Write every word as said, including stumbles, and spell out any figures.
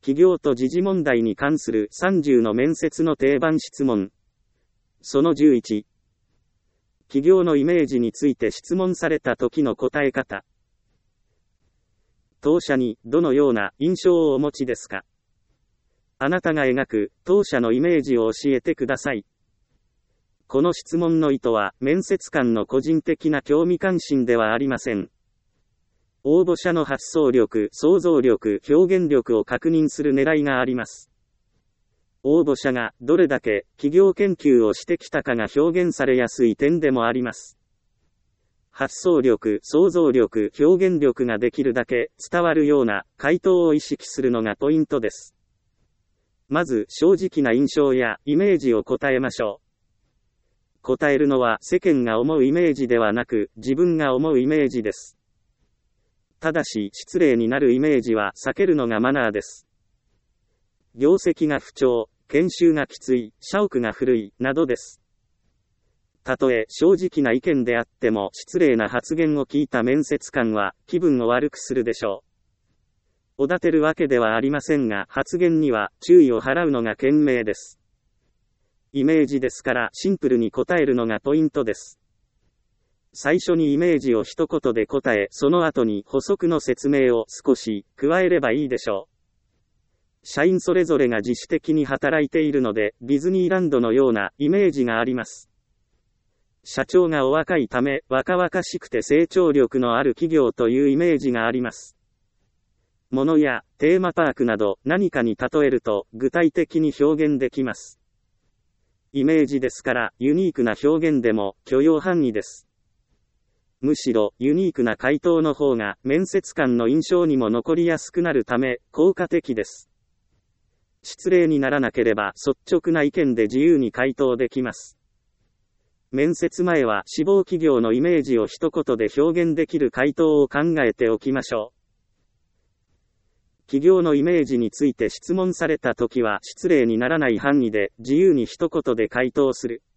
企業と時事問題に関するさんじゅうの面接の定番質問。そのじゅういち。企業のイメージについて質問された時の答え方。当社にどのような印象をお持ちですか？あなたが描く当社のイメージを教えてください。この質問の意図は面接官の個人的な興味関心ではありません。応募者の発想力、想像力、表現力を確認する狙いがあります。応募者がどれだけ企業研究をしてきたかが表現されやすい点でもあります。発想力、想像力、表現力ができるだけ伝わるような回答を意識するのがポイントです。まず正直な印象やイメージを答えましょう。答えるのは世間が思うイメージではなく自分が思うイメージです。ただし失礼になるイメージは避けるのがマナーです。業績が不調、研修がきつい、社屋が古い、などです。たとえ正直な意見であっても失礼な発言を聞いた面接官は気分を悪くするでしょう。おだてるわけではありませんが発言には注意を払うのが賢明です。イメージですからシンプルに答えるのがポイントです。最初にイメージを一言で答え、その後に補足の説明を少し加えればいいでしょう。社員それぞれが自主的に働いているので、ディズニーランドのようなイメージがあります。社長がお若いため、若々しくて成長力のある企業というイメージがあります。物やテーマパークなど何かに例えると具体的に表現できます。イメージですからユニークな表現でも許容範囲です。むしろユニークな回答の方が面接官の印象にも残りやすくなるため効果的です。失礼にならなければ率直な意見で自由に回答できます。面接前は志望企業のイメージを一言で表現できる回答を考えておきましょう。企業のイメージについて質問されたときは失礼にならない範囲で自由に一言で回答する。